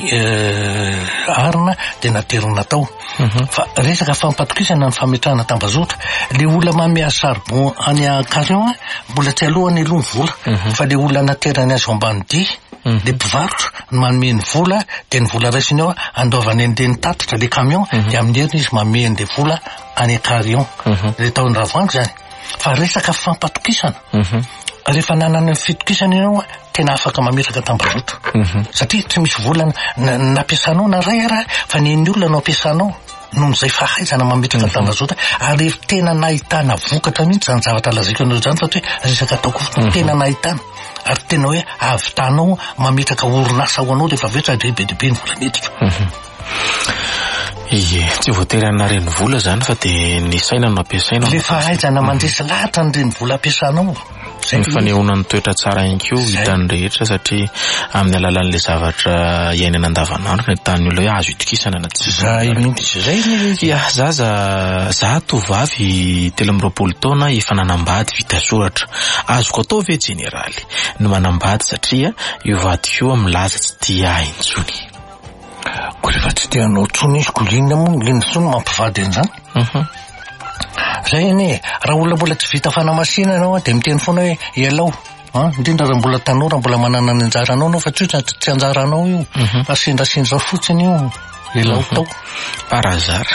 arina de naterina tao fa resaka fampatokisana ny fametrahana tambazotra le olona mamea charbon any a Carion mbola tsy alohany aloha ny vola fa le olona naterany azy ambany di de mpivarotra manome ny vola de ny vola raisiny ao andaovany an'le nitatitra le camion de amin'ny heriny izy mamea an'le vola any a Carion le tao Andravanga zany fa resaka fampatokisana rehefa nanana fitokisana ianao tena afaka mametraka tambazota satria tsy misy vola nampiasanao na ray ara fa neny olona no ampiasanao noho n'izay fahaizana mametraka tambazota ary tena nahitana vokatra mihitsy zany zavatra laziko anao zany fa tsy hoe resaka ataoko tena nahitana ary tena hoe avitanao mametraka orinasa ho anao rehefa vetra be de be ny vola metrika. Ie, tsy voatery anareny vola zany fa de ny saina no ampiasainao le fahaizana mandresy lahatra nyreny vola ampiasanao fanehoana ny toetra tsara ihany koa hitan'ny rehetra satria amin'ny alalan'le zavatra iainana andavanandro ny tany olona hoe azo itokisana na tsy zay mihitsy zay ia zaza za tovavy telo amby roapolo taona efa nanambady vita soratra azoko atao ve jeneraly no manambady satria io vadiko io milaza tsy tia intsony ko rehefa tsy tianao tsony izy ko linona moa lina tsony mampivady an'izany zay ane raha olona mbola tsy vita fanamasina anao de miteny foana hoe ialao indrindra raha mbola tanora mbola manana ny anjara anao anao fa tsy tsy anjara anao io fa sendrasendra fotsiny io ialao tao parazara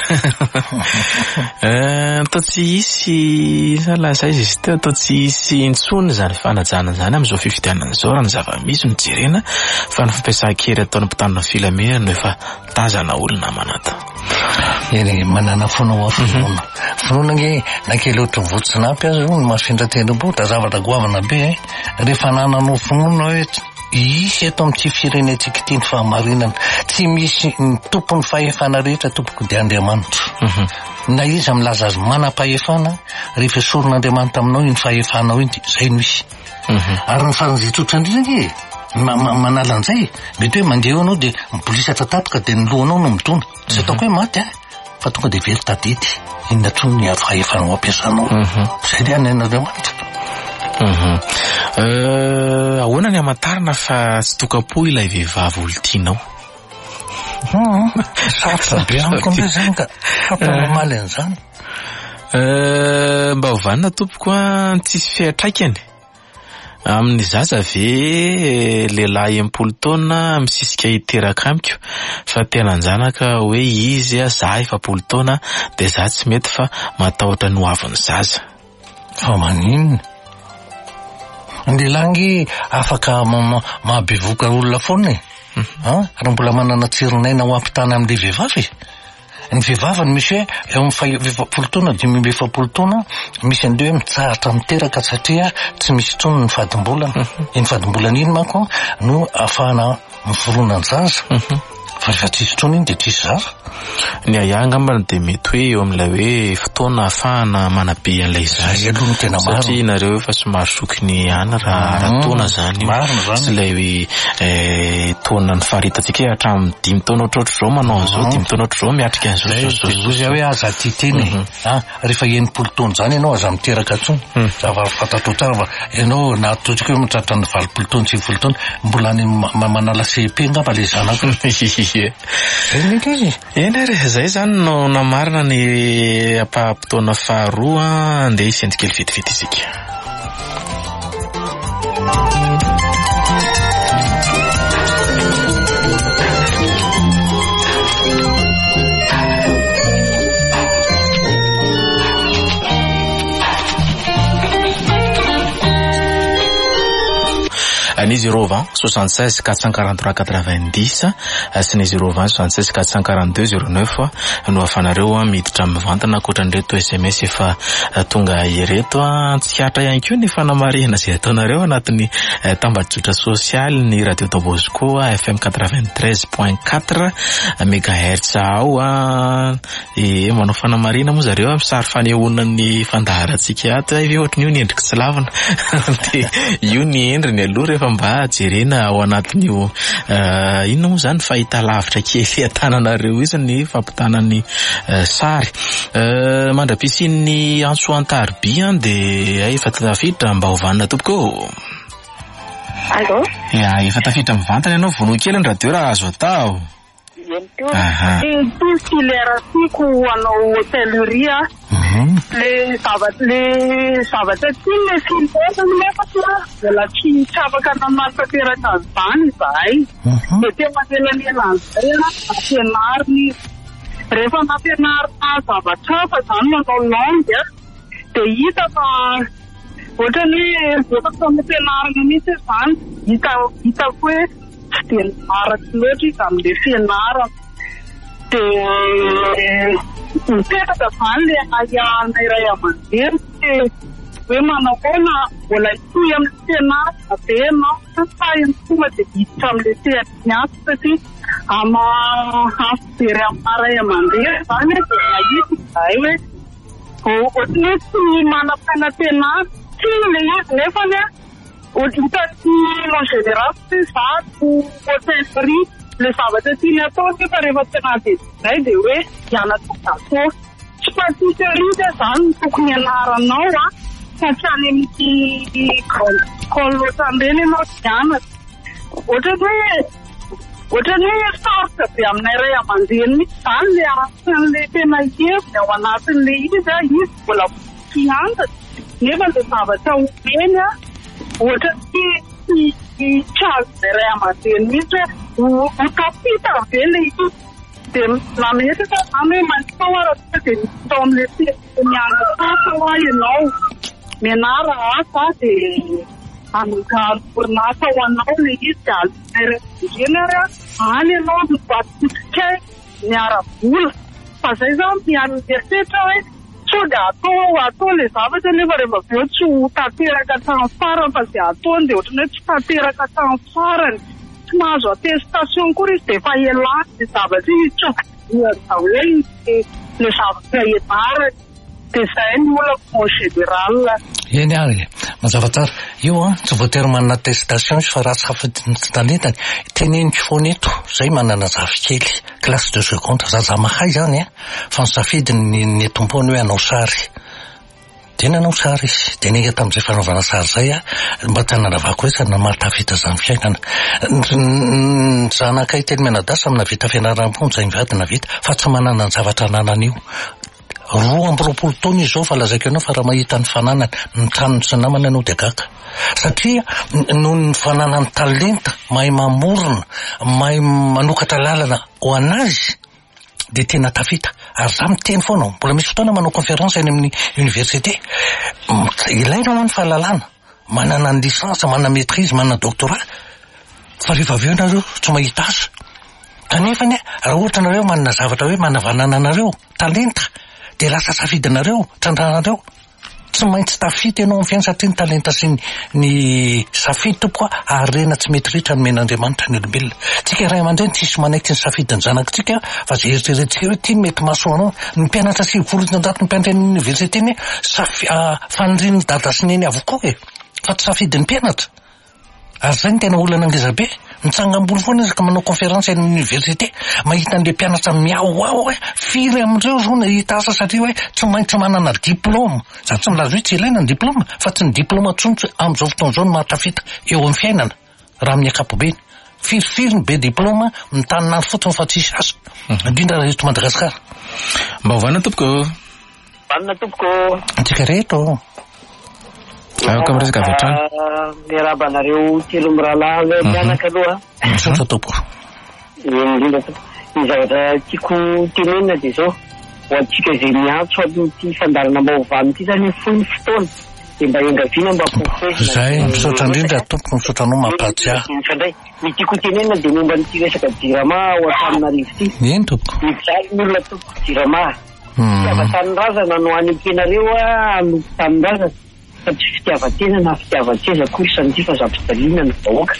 atao tsy hisy salazay izy teo atao tsy hisy intsony zany fanajana zany am'izao fifidianana zao raha ny zava-misy ny jerena fa ny fampiasa-kery ataon'ny mpitanona filamena no efa tazana olona manata eny manana fonao afinoana finoana nge nankely ohatry votsinampy azy no mahafindra tendrombo da zavatra goavana be rehefa nananao finoana hoe isy eto amin'ny firenetsika ity ny fahamarinana tsy misy ny tompony fahefana rehetra tompoko de Andriamanitra na izy milaza azy manam-pahefana rehefa soron'Andriamanitra aminao iny fahefanao iny zay no misy ary ny faran'izay tsotra indrindra nge manala an'izay mety hoe mandeha anao de mipolisatra tataka de ny lohanao no mitona tsy ataoko hoe maty a fa tonga de very tadidy inona tsony ny fahefanao ampiasanao zay de anain'Andriamanitra. Ahoana ny hamantarana fa tsy tokapo ilay vehivavy olontianao? Sarotra be amiko ambe zany ka fampamamaly an'izany. Mba hovanina tompoko a tsisy fiatraikany amin'ny zaza ve lehilahy enimpolo taona misisika hiteraka amiko fa tena anjanaka hoe izy a za efapolo taona de za tsy mety fa matahotra ny hoavin'ny zaza. Fa maninona ny lehilahy afaka mahabevoka olona foana e raha mbola manana tsironaina ho ampitana amin'le vehivavy. Ny vehivavy misy hoe eo amin'ny efapolo taona dimy amby efapolo taona misy an'ireo hoe mitsahatra miteraka satria tsy misy intsony ny fadimbolana. Ny fadimbolana iny manko no ahafahana miforona ny zaza fa rehefa tsisy intsony iny de tsisy zaza. Ny ahanga ambany de mety hoe eo amin'ilay hoe fotoana ahafahana manabe an'ilay zaza aloha no tena maro satria nareo efa somary sokiny ana raha taona zany tsy ilay hoe taona ny faharitantsika hoe hatramin'ny dimy taona ohatrohatry zao manao an'izao dimy taona ohatr'izao miatrika an'izao zay hoe aza ty teny rehefa enimpolo taona zany ianao aza miteraka ntsony zava fantatro tsara fa ianao na totsika hoe mitratra ny valopolo taona sivifolo taona mbola ny manala C P ngamba le zanako. Eny ary zay zany no namarina ny ampahampotoana faharoa andeha isendrikely vetivety isika. Ny zéro vingt soixante-seize quatre cent quarante-trois quatre-vingt-dix sy ny zéro vingt soixante-seize quatre cent quarante-deux zéro neuf no afanareo miditra mivantana akoatran'ireto S M S efa tonga ireto tsy hatra ihany koa ny fanamarihana izay ataonareo anatin'ny tambazotra sosialy ny radio Don Bosco F M quatre-vingt-treize point quatre mégahertz ao e manao fanamarihana moa zareo amin'ny sary fanehoanan'ny fandaharantsika ato ve ohatry ny io ny endrika tsy lavina de io ny endriny aloha rehefa mba jerena ao anatin'io inona moa zany fahita lavitra kely atananareo izy ny fampitanany sary mandrapisin'ny Ansoantarby de efa tafiditra mba hovanina tompoko. Allô? Ya efa tafiditra mivantana ianao vono kely ny radio raha azo atao. Aha. Tout ce qui est rasico anao hôtellerie le zavatra le zavatra ty le filmena nefa mbola tsy tsapaka nanatanteraka an'izany zahay de tena manelanela an'izay ampianariny rehefa nampianarina zavatra fa zany manao langue de hita fa ohatrany hoe rehefa fampianarana mihitsy zany hita hita hoe tsy de maratra loatra izy amin'le fianarana de mipetraka zany le ahana iray aman-dreny hoe manao foana mbola hitohy amin'ny fianarana be na sahiny tonga de hiditra amin'le fianarana satria ama afibery amin'ny ray aman-dreny zany de mahita izay hoe ohatrany hoe tsy manam-painam-pianarana tsy le izy nefa ny hitany en général tsy zato hôtellerie le zavatra tiany atao nefa rehefa tena de zay de hoe hianatra dato tsy patisserie de zany tokony ianaranao a fa tsy any amin'ity grande école ohatran'ireny ianao hianatra ohatrany hoe ohatrany hoe sarotra be aminay ray aman-dreny mihitsy zany le asan'le tena heviny ao anatin'le izy a izy mbola fiantatra nefa le zavatra omeny a ohatrany tsy azonay ray aman-dreny mihitsy hoe ho kapita be le izy de nametraka zany hoe manao araka de tao amin'le mianatra hoa ianao mianara asa de anorinasa ho anao le izy de azonay ray aman-dreny ary any ianao mibatokay miara-bola fa zay zany miara-mieritreritra hoe so de atao atao le zavatra nefa rehefa aveo tsy ho tanteraka hatramin'ny farany fa zay ataony de ohatrany hoe tsy tanteraka hatramin'ny farany tsy mahazo attestation koa izy de efa elany le zavatra izy tsy hoe le zavatra ianarany de zay ny olako en général. Eny ary, mazava tsara. Io a, tsy voatery manana attestation fa raha safidiny talentany. Teneniko foana eto, zay manana zafikely, classe de seconde, zaza mahay zany a, fa nisafidiny ny tompony hoe hanao sary. De nanao sary izy, de nega tamin'izay fanaovana sary zay a, mba tananavako hoe sady namatavita zany fiainana. Zanakay teny Menadasa amina vita fianaram-pony zay mivady na vita, fa tsy manana ny zavatra ananan'io. Roa amby roapolo taona izao fa lazaiko ianao fa raha mahita ny fananany ny tranony sy namana anao de gaga. Satria noho ny fananany talenta, mahay mamorona, mahay manokatra lalana ho anazy, de tena tafita. Ary za miteny foana, mbola misy fotoana manao conférence eny amin'ny université. Ilaina ho an'ny fahalalana, manana ny licence, manana maîtrise, manana doctorat. Fa rehefa avy eo nareo tsy mahita azy. Kanefany raha ohatra nareo manana zavatra hoe manavanana anareo talenta, de lasa safidinareo, trandrahanareo. Tsy maintsy tafita ianao amin'ny fiaina satria ny talenta sy ny safidy tompoka arena tsy mety ritra ny men'Andriamanitra ny olombelona. Tsika ray aman-dreny tsisy manaiky ny safidin'ny zanakitsika fa zay eritreretintsika hoe ty mety mahasoa anao. Ny mpianatra sy volontanjato ny mpianatra ny université ny fanirian'ny dada sy neny avokoa e, fa tsy safidin'ny mpianatra. Ary zay ny tena olana ngezabe. Mitsangam-bolo foana izy ka manao conférence eny amin'ny université, mahita an'le mpianatra miao ao hoe firy amindreo zao na hita asa satria hoe tsy maintsy manana diplôma. Za tsy milaza hoe tsy ilaina ny diplôma, fa tsy ny diplôma tsontsy amin'izao fotoana izao no mahatafita eo amin'ny fiainana. Raha amin'ny ankapobeny, firifiry ny be diplôma mitanina fotsiny fa tsisy asa. Indrindra raha eto Madagasikara. Mba hovana tompoko. Vanina tompoko. Antsika rehetra. Aoka miresaka avy hatrany. Miarabanareo telo mirahalahy le mianaka aloha. Misaotra tompoko. Indrindra tompoko. Ny zavatra tiako tenenina dia zao, ho antsika izay miantso amin'ity fandarana mahovany ity zany fohy fotoana, dia mba engaviana mba kokoe. Zay misaotra indrindra tompoko, misaotra anao mampatsy ahy. Mifandray. Ny tiako tenenina dia momba n'ity resaka jirama ao Antananarivo ity. Eny tompoko. Mijaly ny olona tompoko jirama. Fitiavan-tanin-drazana no any am-pianareo a, anopo tanin-drazana. Fa tsy fitiavan-tena na fitiavan-tseza kory san'ity fa zavon-tsaliana ny vahoaka.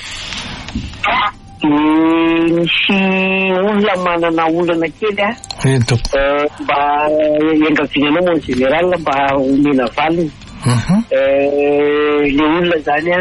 Misy olona manana olana kely a, mba engavinanao mon général mba omena valiny. Le olona zany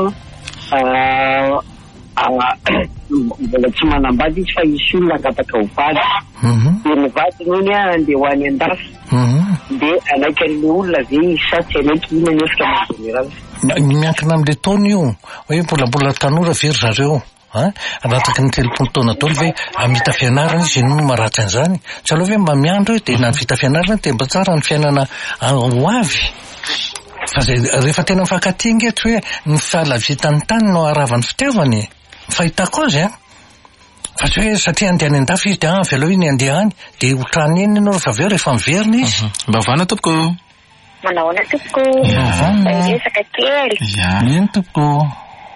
a mbola tsy manambady izy fa isy olona angataka ho vady. De ny vadiny iny a andeha ho any an-dafy. De anaika le olona ve sa tsy anaiky ina nefika mon général. Miankina amin'le taona io, hoe mbola mbola tanora very zareo. Anataka ny telopolo taona daholo ve amita fianarana izy no maratsy an'izany. Tsy aloha hoe mba miandro dia na vita fianarana dia mba tsara ny fiainana ho avy. Fa zay rehefa tena mifankatia ngetra hoe ny fialavitany tany no aravan'ny fitiavany. Fahitako azy a. Fa tsy hoe satria andeha any an-dafy izy dia avy aloha iny andeha any dia otrany eny ianao rehefa avy eo rehefa miverina izy. Mba vana tompoko. Manahoana tompoko. Resaka kely. Eny tompoko.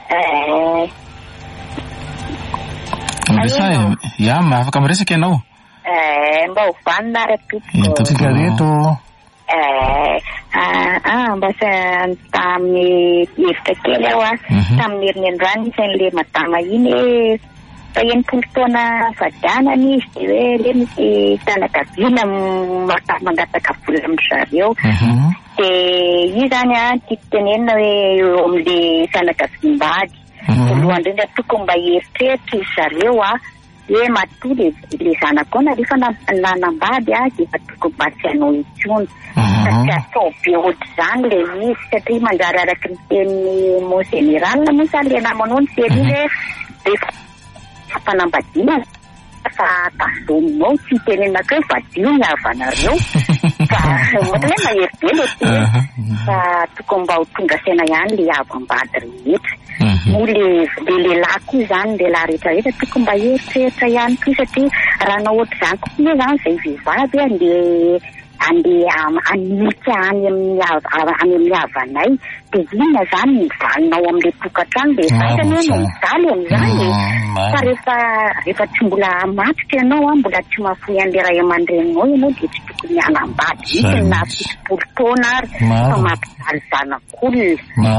Mbisa ya afaka miresaka ianao. Eh mba ovanina ara tompoko. Tompoko reto. Eh ah mba sa tamin'ny hevitra kely aho a, tamin'ny herinandro any le madama iny fa enimpolo taona vadianany izy dia hoe le misy tanakaviana mangataka vola amin'ny zareo. Dia io zany a tiako tenenina hoe eo amin'le tanakaviam-bady. Voalohany indrindra tokony mba heritreritra izy zareo a hoe matoa le zanako na rehefa nanambady a dia efa tokony mba tsy hanao intsony. Satria atao be ohatr'izany le izy satria manjary araky ny teny mon général moa sa le namanao ny teny hoe rehefa fanambadiana fa tazominao tsy tenenako hoe vadio ny havanareo. Fa ohatra hoe mahery be le teny fa tokony mba ho tonga saina ihany le havam-bady rehetra. Moa le lehilahy koa zany lehilahy rehetrarehetra tokony mba heritreritra ihany koa satria raha na ohatr'izany koa zany zay vehivavy andeha andeha anilika any amin'ny amin'ny havanay dia inona zany mivalinao amin'ilay tokantrano dia vatany hoe mijaly amin'izany. Fa rehefa rehefa tsy mbola matrika ianao a, mbola tsy mahafoy an'ilay ray aman-dreninao ianao dia tsy tokony hanambady mihitsy na fitopolo taona ary fa mampijaly zanak'olona.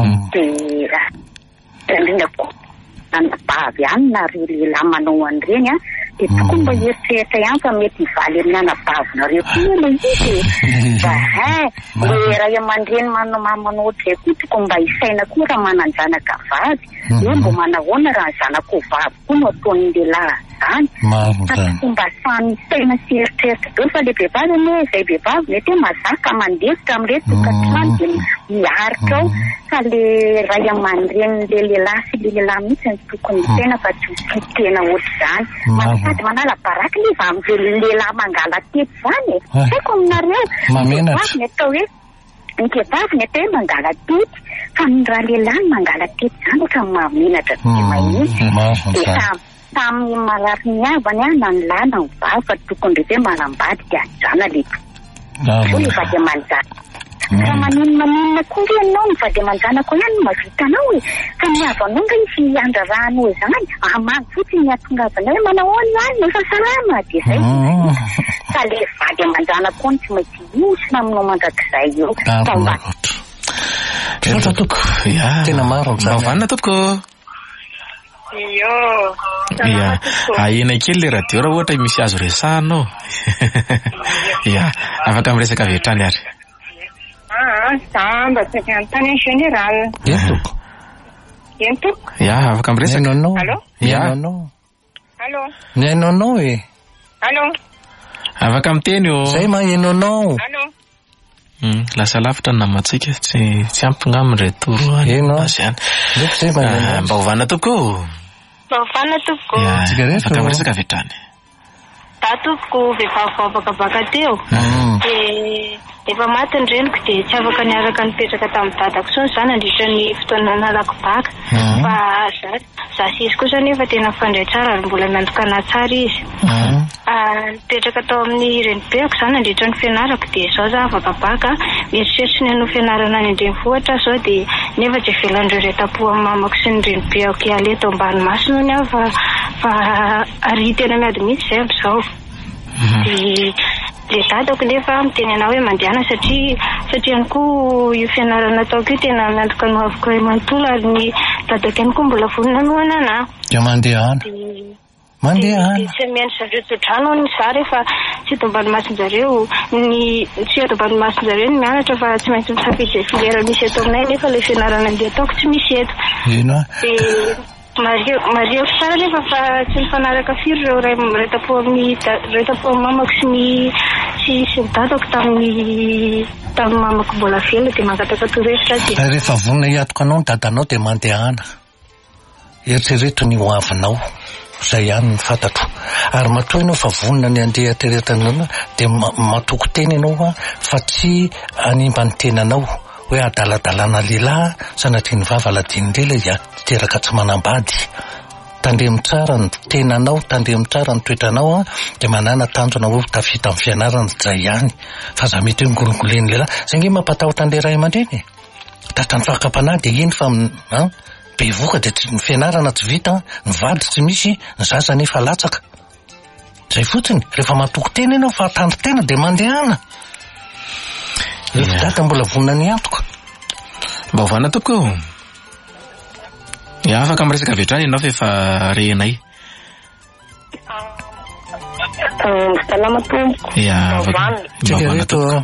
Dia indrindra koa nanabavy ihany na reo lehilahy manao an'ireny a dia tokony mba eritreritra ihany fa mety mivaly amin'ny anabavonareo koa ilay izy mba hai le ray aman-dreny manao ohatray koa tokony mba isaina koa raha manan-janaka vavy hoe mbo manahoana raha ny zanako vavy koa no ataon'ny lehilahy zany fa mba samy isaina sy eritreritra daholo fa le vehivavy anie izay vehivavy mety hoe mazaka mandefitra amin'ireny tokantrano dia miaritra ao fa le ray aman-dreny le lehilahy sy le lehilahy mihitsy ny tokony isaina fa tsy ho tena ohatr'izany masady manala baraky liva amin'ireo lehilahy mangala tety zany e haiko aminareo vehivavy ny atao hoe ny vehivavy ny atao hoe mangala tety fa ny raha lehilahy mangala tety zany ohatra mamenatra tsy mahitsy dia samy marary ny avany a na ny lahy na ny vavy fa tokony rehefa hoe manambady dia ajana leto so le vady aman-jana raha manino maninona koa ry ianao mivady aman-janako ihany no mavita anao e fa miavanao nga izy andrarahanao izany amany fotsiny ny atongavanao hoe manahoana ihany nefa salama dia zay fa le vady aman-janako ny tsy maintsy iosina aminao mandrakizay eo fa Tena toko. Ya. Tena maro Bavana toko. Iyo. Iya. Aina kely le radio raha ohatra misy azo resahana. Iya, afaka miresaka vetrany ary. Ah, samba tsy antany général. Entoko. Entoko? Ya, afaka miresaka. Nono. Allô? Ya. Nono. Allô? Ne nono e. Allô? Afaka miteny o. Zay ma e nono. Allô? Hmm, lasa lavitra namatsika tsy tsy ampy ngamreto roa. Eno. Asiana. Zay ma e. Mba ovana toko. Bavana toko. Ya, Sigareto. afaka miresaka vetrany. Tatoko vehivavy baka teo. Eh efa maty ny reniko dia tsy afaka niaraka nipetraka tamin'ny dadako so zany andritra ny fotoana nalako baka fa za za sisy kosa nefa tena fandray tsara ary mbola miantoka tsara izy nipetraka tao amin'ny renibeako zany andritra ny fianarako dia zao za afaka baka mieritreritra ny hanao fianarana any andrenivohitra zao dia nefa tsy velan'ireo retam-po amin'ny mamako sy ny renibeako ihany eto ambanimasina ny aho fa fa ary tena miady mihitsy zay amin'izao dia le dadako nefa miteny anao hoe mandehana satria satria ihany koa io fianarana ataoko io tena miantoka no avoko manontolo ary ny dadako ihany koa mbola vonona noana ana. Dia mandehana. Mandehana. Tsy miandry zareo tsodrano ny za rehefa tsy eto ambanimasin-jareo ny tsy eto ambanimasin-jareo ny mianatra fa tsy maintsy misafidy filera misy eto aminay nefa le fianarana andeha ataoko tsy misy eto. Ino a? Mario Mario tsara nefa fa tsy mifanaraka firy ireo retapo amin'ny retapo amin'ny mamako sy ny sy sy dadako tamin'ny tamin'ny mamako mbola fela dia mangataka torehitra dia rehefa vonona hiatoka anao ny dadanao dia mandehana. Eritrereto ny ho avinao. Zay ihany ny fantatro. Ary matoa ianao fa vonona ny andeha teretanao dia matoko teny ianao fa tsy hanimba ny tenanao hoe adaladalana lehilahy sanatria ny vava aladiny lela dia teraka tsy manambady. Tandremo tsara ny tenanao, tandremo tsara ny toetranao dia manana tanjona hoe tafita amin'ny fianarana zay ihany. Fa za mety hoe ngorongoleny lehilahy zay nge mampatahotra an'ilay ray aman-dreny. Tatrany fakapanahy dia iny fa be voka dia ny fianarana tsy vita, ny vady tsy misy, ny zaza nefa latsaka. Zay fotsiny, rehefa matoko tena ianao fa tandro tena dia mandehana. Rehefa data mbola vonona ny antoka. Mba ovana toko. Ya, afaka miresaka vetrany ianao fa efa renay. Salama tompo. Ya, Tsika toko.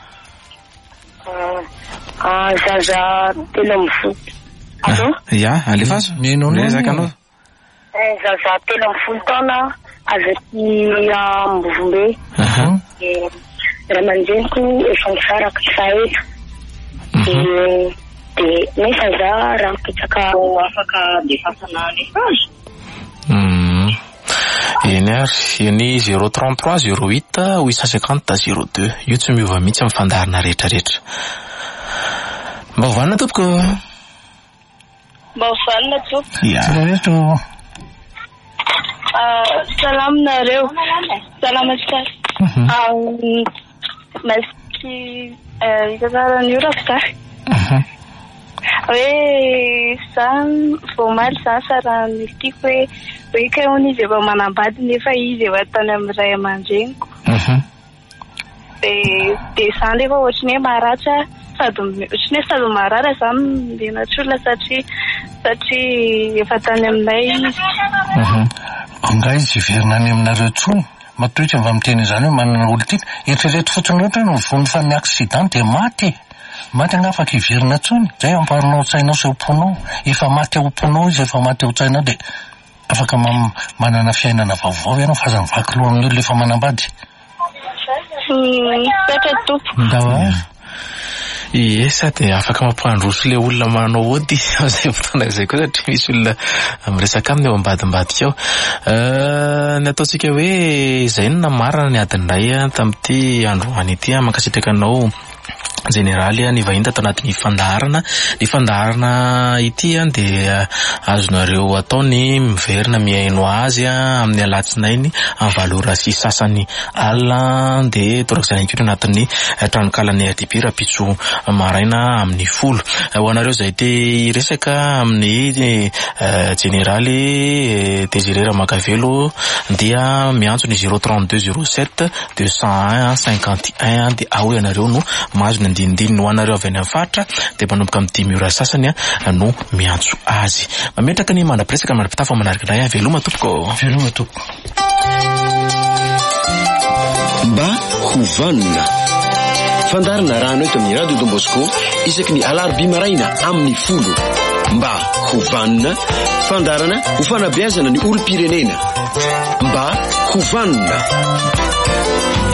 Ah, zaza telo amby folo. Allô? Ya, alefaso. Nino miresaka anao. Eh, zaza telo amby folo taona avy aty Ambovombe. Aha. Eh, raha aman-dreniko efa misaraka sa eto. Dia dia nefa za raha mipetraka afaka defasana nefa azy. Hmm. Eny ary, eny zéro trente-trois zéro huit huit cent cinquante zéro deux. Io tsy miova mihitsy amin'ny fandaharana rehetrarehetra. Mba ovana tompoko. Mba ovana tompoko. Ya. Tsika Salam nareo. Salama tsara. Masy ikazara ny ora fita. Hoe zany vao maly zany sara ny tiako hoe hoe ka hono izy efa manambady nefa izy efa tany amin'ny ray aman-dreniko. Dia dia zany rehefa ohatry ny hoe maratra sady otrany hoe sady marara zany menatry satria satria efa tany aminay izy. Angay izy iverina any aminareo tsony matoitra mba miteny izany hoe manana olo tia eritrereto fotsiny ohatra no vony fa ny accident dia maty maty anga afaka iverina tsony zay amparonao tsainao sy omponao efa maty ao omponao izy efa maty ao tsainao dia afaka manana fiainana vaovao ianao fa aza mivaky loha amin'olo efa manambady. Petra tompo. Ie, sady afaka mampandroso le olona manao ody zay fotoana izay koa satria misy olona miresaka aminy eo ambadimbadika ao. Ny ataontsika hoe izay no namarana ny adin'iray tamin'ity androany ity mankasitraka anao generaly ny vahiny tato anatin'ny fandaharana. Ny fandaharana ity dia azonareo ataony miverina miaino azy amin'ny alatsinainy amin'ny valora sy sasany alina dia torak'izany inkotra anatin'ny tranonkalany R T P rapitso maraina amin'ny folo. Ho anareo izay te resaka amin'ny generaly Désiré Ramakavelo dia miantso ny zéro trente-deux zéro sept deux cent un cinquante et un dia ao ianareo no mahazo ny ndindiny ho anareo avy any amin'ny faritra dia manomboka amin'ny dimy ora sasany no miantso azy. Mametraka ny mandrapiresaka mandrapitafa manaraka nay veloma tompoko. Veloma tompoko. Mba hovanina fandarana rano eto amin'ny Radio Don Bosco isaky ny alarobia maraina amin'ny folo. Mba hovanina fandarana ho fanabeazana ny olom-pirenena. Mba hovanina.